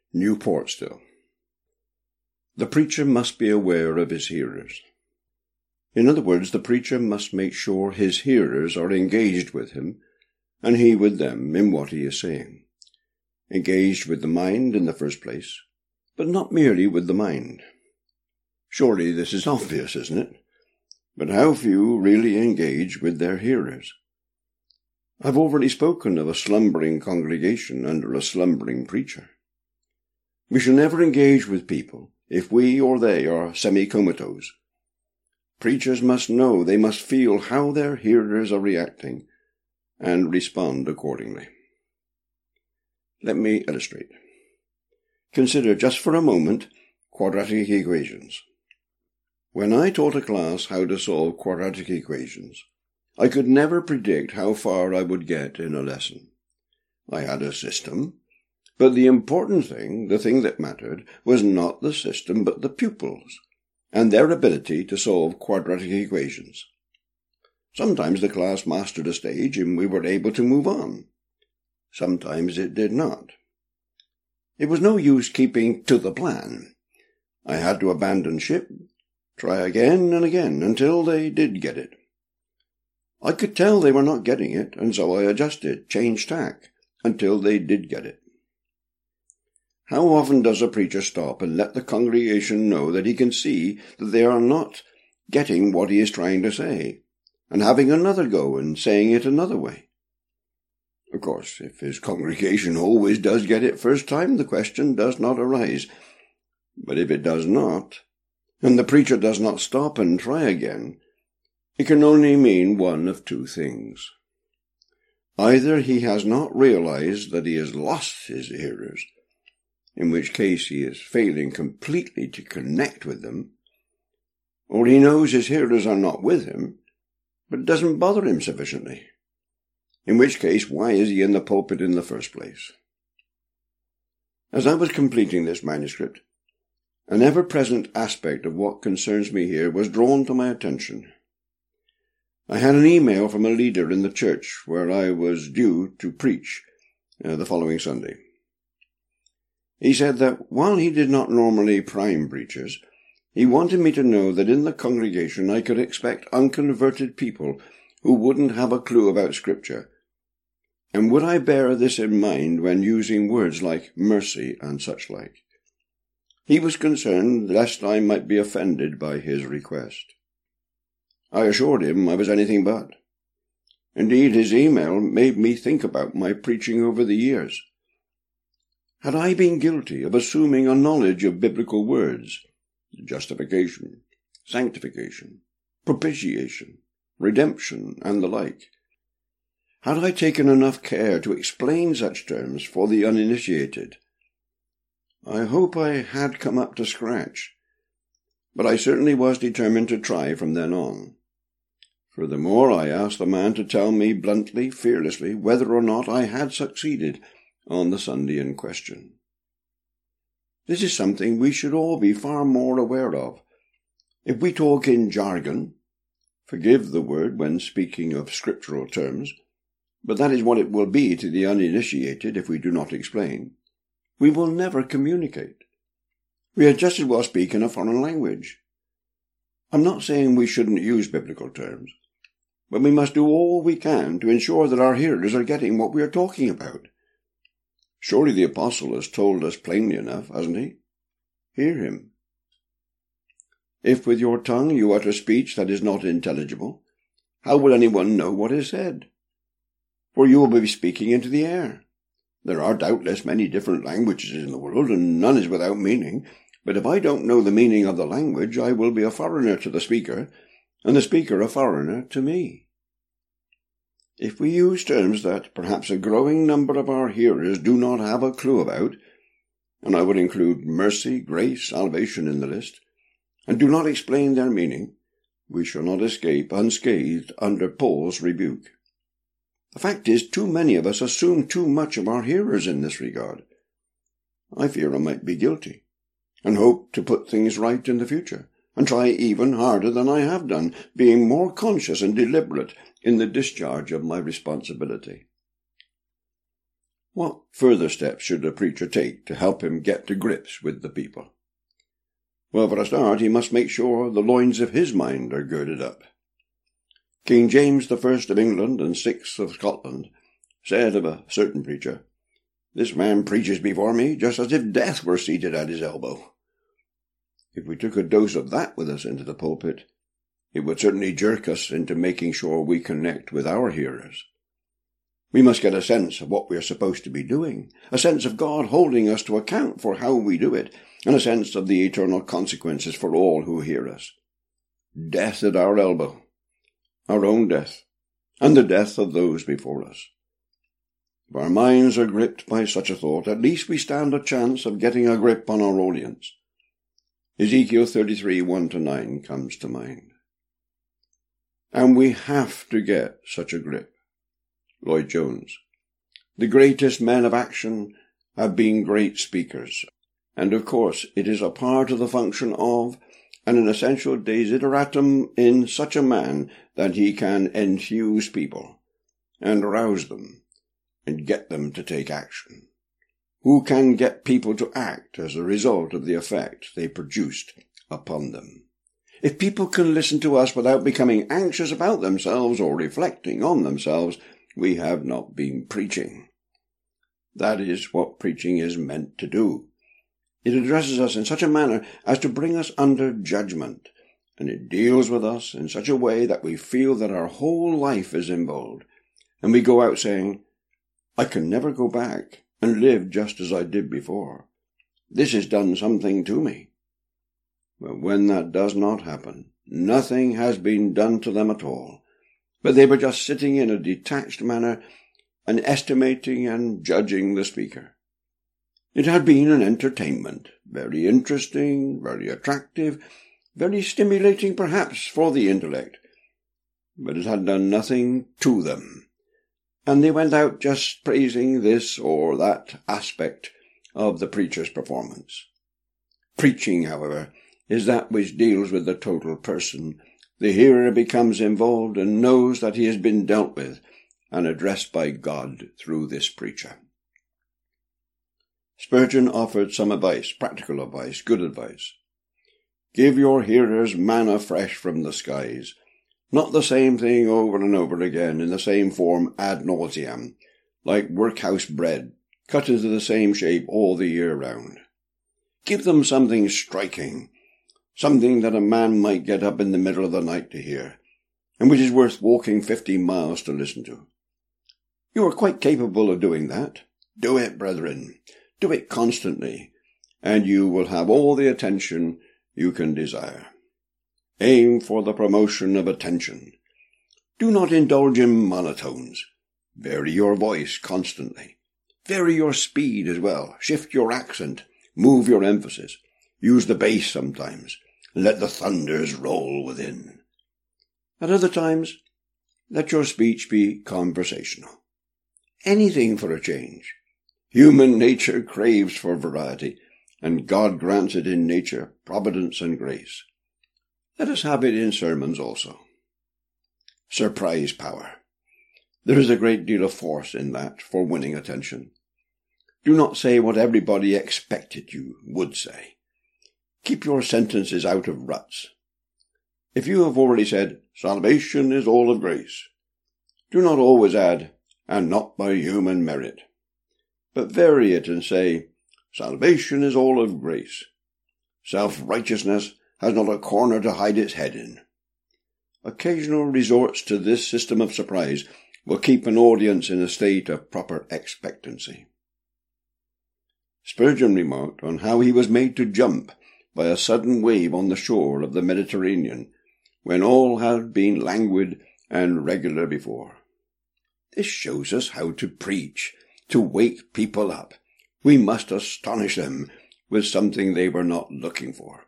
Newport still. The preacher must be aware of his hearers. In other words, the preacher must make sure his hearers are engaged with him, and he with them in what he is saying. Engaged with the mind in the first place, but not merely with the mind. Surely this is obvious, isn't it? But how few really engage with their hearers. I've already spoken of a slumbering congregation under a slumbering preacher. We shall never engage with people if we or they are semi-comatose. Preachers must know, they must feel how their hearers are reacting, and respond accordingly. Let me illustrate. Consider just for a moment quadratic equations. When I taught a class how to solve quadratic equations, I could never predict how far I would get in a lesson. I had a system, but the important thing, the thing that mattered, was not the system but the pupils, and their ability to solve quadratic equations. Sometimes the class mastered a stage and we were able to move on. Sometimes it did not. It was no use keeping to the plan. I had to abandon ship, try again and again until they did get it. I could tell they were not getting it, and so I adjusted, changed tack, until they did get it. How often does a preacher stop and let the congregation know that he can see that they are not getting what he is trying to say, and having another go and saying it another way? Of course, if his congregation always does get it first time, the question does not arise. But if it does not, and the preacher does not stop and try again, it can only mean one of two things. Either he has not realized that he has lost his hearers, in which case he is failing completely to connect with them, or he knows his hearers are not with him, but it doesn't bother him sufficiently, in which case why is he in the pulpit in the first place? As I was completing this manuscript, an ever-present aspect of what concerns me here was drawn to my attention. I had an email from a leader in the church where I was due to preach the following Sunday. He said that while he did not normally prime preachers, he wanted me to know that in the congregation I could expect unconverted people who wouldn't have a clue about Scripture, and would I bear this in mind when using words like mercy and such like. He was concerned lest I might be offended by his request. I assured him I was anything but. Indeed, his email made me think about my preaching over the years. Had I been guilty of assuming a knowledge of biblical words, justification, sanctification, propitiation, redemption, and the like? Had I taken enough care to explain such terms for the uninitiated? I hope I had come up to scratch, but I certainly was determined to try from then on. Furthermore, I asked the man to tell me bluntly, fearlessly, whether or not I had succeeded on the Sunday in question. This is something we should all be far more aware of. If we talk in jargon, forgive the word when speaking of scriptural terms, but that is what it will be to the uninitiated if we do not explain, we will never communicate. We had just as well speak in a foreign language. I'm not saying we shouldn't use biblical terms, but we must do all we can to ensure that our hearers are getting what we are talking about. Surely the apostle has told us plainly enough, hasn't he? Hear him. If with your tongue you utter speech that is not intelligible, how will anyone know what is said? For you will be speaking into the air. There are doubtless many different languages in the world, and none is without meaning, but if I don't know the meaning of the language, I will be a foreigner to the speaker, and the speaker a foreigner to me. If we use terms that perhaps a growing number of our hearers do not have a clue about, and I would include mercy, grace, salvation in the list, and do not explain their meaning, we shall not escape unscathed under Paul's rebuke. The fact is, too many of us assume too much of our hearers in this regard. I fear I might be guilty, and hope to put things right in the future, and try even harder than I have done, being more conscious and deliberate in the discharge of my responsibility. What further steps should the preacher take to help him get to grips with the people? Well, for a start, he must make sure the loins of his mind are girded up. King James I of England and VI of Scotland said of a certain preacher, "This man preaches before me just as if death were seated at his elbow." If we took a dose of that with us into the pulpit, it would certainly jerk us into making sure we connect with our hearers. We must get a sense of what we are supposed to be doing, a sense of God holding us to account for how we do it, and a sense of the eternal consequences for all who hear us. Death at our elbow, our own death, and the death of those before us. If our minds are gripped by such a thought, at least we stand a chance of getting a grip on our audience. Ezekiel 33, 1-9 comes to mind. And we have to get such a grip. Lloyd Jones. The greatest men of action have been great speakers, and of course it is a part of the function of, and an essential desideratum in such a man that he can enthuse people, and rouse them, and get them to take action. Who can get people to act as a result of the effect they produced upon them? If people can listen to us without becoming anxious about themselves or reflecting on themselves, we have not been preaching. That is what preaching is meant to do. It addresses us in such a manner as to bring us under judgment, and it deals with us in such a way that we feel that our whole life is involved, and we go out saying, "I can never go back and live just as I did before. This has done something to me." But when that does not happen, nothing has been done to them at all, but they were just sitting in a detached manner and estimating and judging the speaker. It had been an entertainment, very interesting, very attractive, very stimulating perhaps for the intellect, but it had done nothing to them, and they went out just praising this or that aspect of the preacher's performance. Preaching, however, is that which deals with the total person. The hearer becomes involved and knows that he has been dealt with and addressed by God through this preacher. Spurgeon offered some advice, practical advice, good advice. Give your hearers manna fresh from the skies, not the same thing over and over again in the same form ad nauseam, like workhouse bread, cut into the same shape all the year round. Give them something striking, something that a man might get up in the middle of the night to hear, and which is worth walking 50 miles to listen to. You are quite capable of doing that. Do it, brethren. Do it constantly, and you will have all the attention you can desire. Aim for the promotion of attention. Do not indulge in monotones. Vary your voice constantly. Vary your speed as well. Shift your accent. Move your emphasis. Use the bass sometimes. Let the thunders roll within. At other times, let your speech be conversational. Anything for a change. Human nature craves for variety, and God grants it in nature, providence, and grace. Let us have it in sermons also. Surprise power. There is a great deal of force in that for winning attention. Do not say what everybody expected you would say. Keep your sentences out of ruts. If you have already said, "Salvation is all of grace," do not always add, "and not by human merit," but vary it and say, "Salvation is all of grace. Self-righteousness has not a corner to hide its head in." Occasional resorts to this system of surprise will keep an audience in a state of proper expectancy. Spurgeon remarked on how he was made to jump by a sudden wave on the shore of the Mediterranean, when all had been languid and regular before. This shows us how to preach, to wake people up. We must astonish them with something they were not looking for.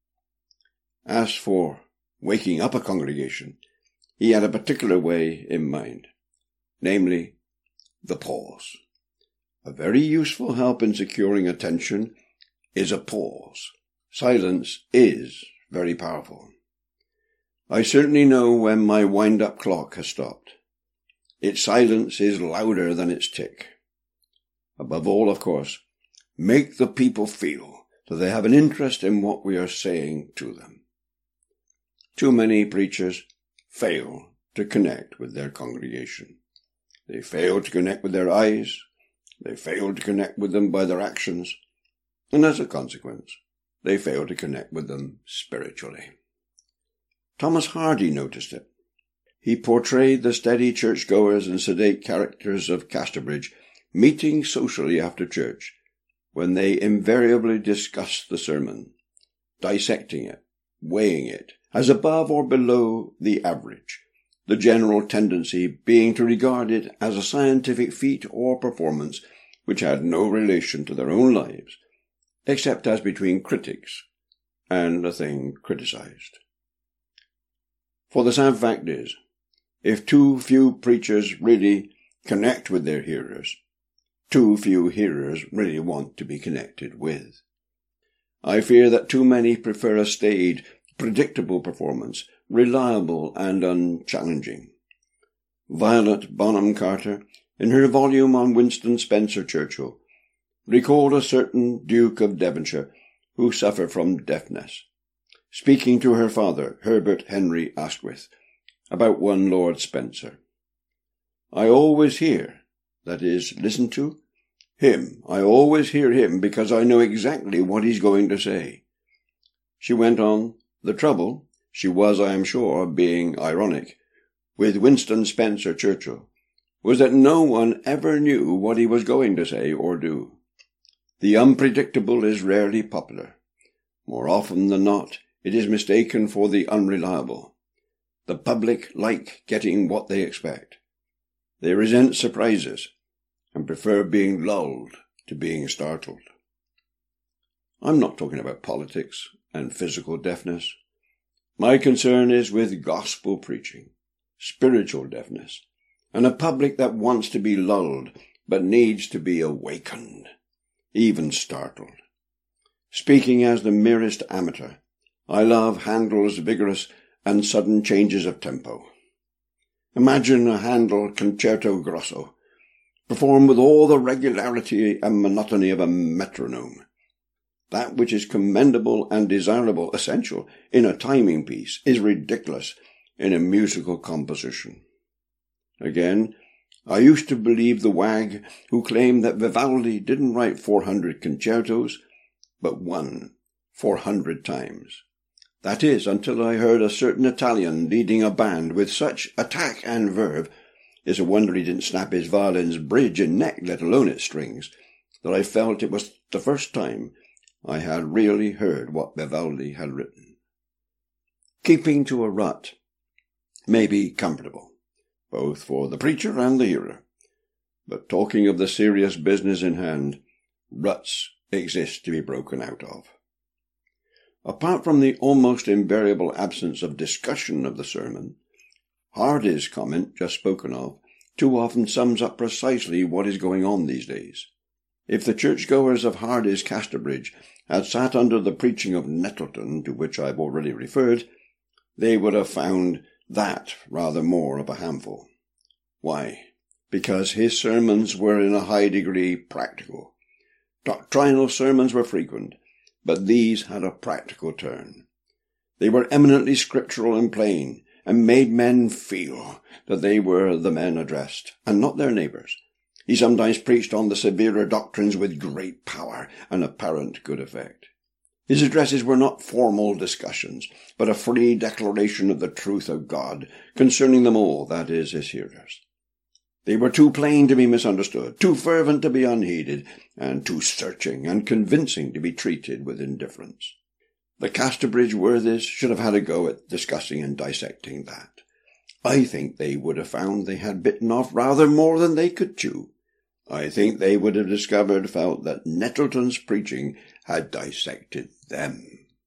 As for waking up a congregation, he had a particular way in mind, namely, the pause. A very useful help in securing attention is a pause. Silence is very powerful. I certainly know when my wind-up clock has stopped. Its silence is louder than its tick. Above all, of course, make the people feel that they have an interest in what we are saying to them. Too many preachers fail to connect with their congregation. They fail to connect with their eyes. They fail to connect with them by their actions. And as a consequence, they fail to connect with them spiritually. Thomas Hardy noticed it. He portrayed the steady churchgoers and sedate characters of Casterbridge meeting socially after church, when they invariably discussed the sermon, dissecting it, weighing it, as above or below the average, the general tendency being to regard it as a scientific feat or performance which had no relation to their own lives, except as between critics and a thing criticized. For the sad fact is, if too few preachers really connect with their hearers, too few hearers really want to be connected with. I fear that too many prefer a staid, predictable performance, reliable and unchallenging. Violet Bonham Carter, in her volume on Winston Spencer Churchill, recalled a certain Duke of Devonshire who suffered from deafness, speaking to her father, Herbert Henry Asquith, about one Lord Spencer. I always hear, that is, listen to, him. I always hear him because I know exactly what he's going to say. She went on, the trouble, she was, I am sure, being ironic, with Winston Spencer Churchill, was that no one ever knew what he was going to say or do. The unpredictable is rarely popular. More often than not, it is mistaken for the unreliable. The public like getting what they expect. They resent surprises and prefer being lulled to being startled. I'm not talking about politics and physical deafness. My concern is with gospel preaching, spiritual deafness, and a public that wants to be lulled but needs to be awakened, even startled. Speaking as the merest amateur, I love Handel's vigorous and sudden changes of tempo. Imagine a Handel concerto grosso, performed with all the regularity and monotony of a metronome. That which is commendable and desirable, essential, in a timing piece, is ridiculous in a musical composition. Again, I used to believe the wag who claimed that Vivaldi didn't write 400 concertos, but one 400 times. That is, until I heard a certain Italian leading a band with such attack and verve, it's a wonder he didn't snap his violin's bridge and neck, let alone its strings, that I felt it was the first time I had really heard what Vivaldi had written. Keeping to a rut may be comfortable, both for the preacher and the hearer, but talking of the serious business in hand, ruts exist to be broken out of. Apart from the almost invariable absence of discussion of the sermon, Hardy's comment, just spoken of, too often sums up precisely what is going on these days. If the churchgoers of Hardy's Casterbridge had sat under the preaching of Nettleton, to which I have already referred, they would have found that rather more of a handful. Why? Because his sermons were in a high degree practical. Doctrinal sermons were frequent, but these had a practical turn. They were eminently scriptural and plain, and made men feel that they were the men addressed, and not their neighbours. He sometimes preached on the severer doctrines with great power and apparent good effect. His addresses were not formal discussions, but a free declaration of the truth of God concerning them all, that is, his hearers. They were too plain to be misunderstood, too fervent to be unheeded, and too searching and convincing to be treated with indifference. The Casterbridge worthies should have had a go at discussing and dissecting that. I think they would have found they had bitten off rather more than they could chew. I think they would have felt that Nettleton's preaching had dissected them.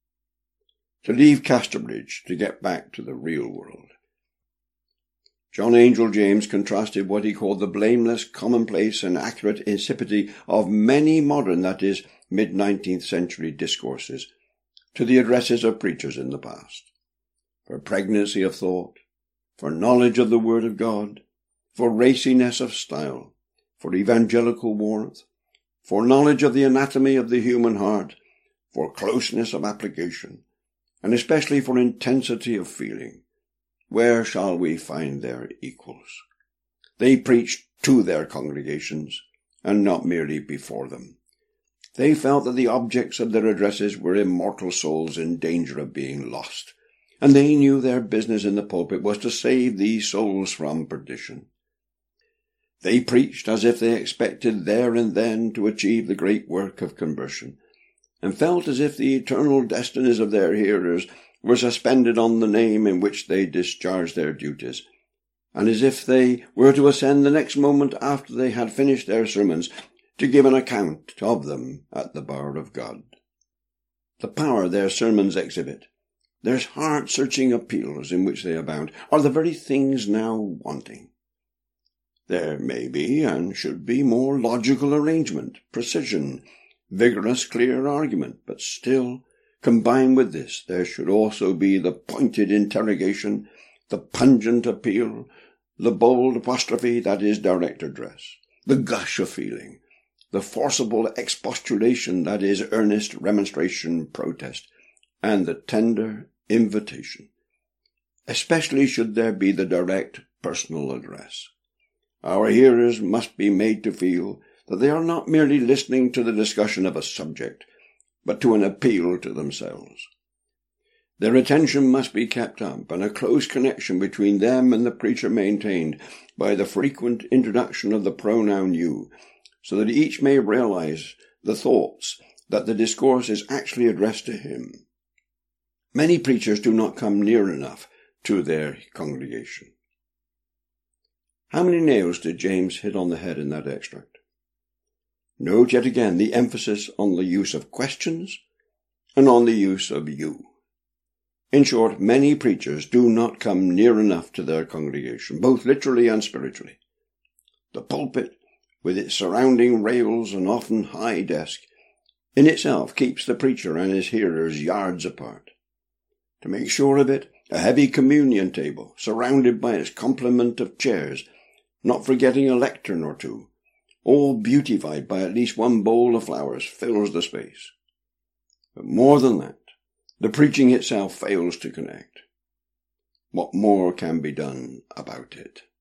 To leave Casterbridge to get back to the real world. John Angel James contrasted what he called the blameless, commonplace, and accurate insipidity of many modern, that is, mid-19th century discourses to the addresses of preachers in the past. For pregnancy of thought, for knowledge of the Word of God, for raciness of style, for evangelical warmth, for knowledge of the anatomy of the human heart, for closeness of application, and especially for intensity of feeling, where shall we find their equals? They preached to their congregations, and not merely before them. They felt that the objects of their addresses were immortal souls in danger of being lost, and they knew their business in the pulpit was to save these souls from perdition. They preached as if they expected there and then to achieve the great work of conversion, and felt as if the eternal destinies of their hearers were suspended on the name in which they discharged their duties, and as if they were to ascend the next moment after they had finished their sermons to give an account of them at the bar of God. The power their sermons exhibit, their heart-searching appeals in which they abound, are the very things now wanting. There may be and should be more logical arrangement, precision, vigorous, clear argument, but still, combined with this, there should also be the pointed interrogation, the pungent appeal, the bold apostrophe that is direct address, the gush of feeling, the forcible expostulation that is earnest remonstration, protest, and the tender invitation. Especially should there be the direct personal address. Our hearers must be made to feel that they are not merely listening to the discussion of a subject, but to an appeal to themselves. Their attention must be kept up, and a close connection between them and the preacher maintained by the frequent introduction of the pronoun you, so that each may realize the thoughts that the discourse is actually addressed to him. Many preachers do not come near enough to their congregation. How many nails did James hit on the head in that extract? Note yet again the emphasis on the use of questions and on the use of you. In short, many preachers do not come near enough to their congregation, both literally and spiritually. The pulpit, with its surrounding rails and often high desk, in itself keeps the preacher and his hearers yards apart. To make sure of it, a heavy communion table, surrounded by its complement of chairs, not forgetting a lectern or two, all beautified by at least one bowl of flowers, fills the space. But more than that, the preaching itself fails to connect. What more can be done about it?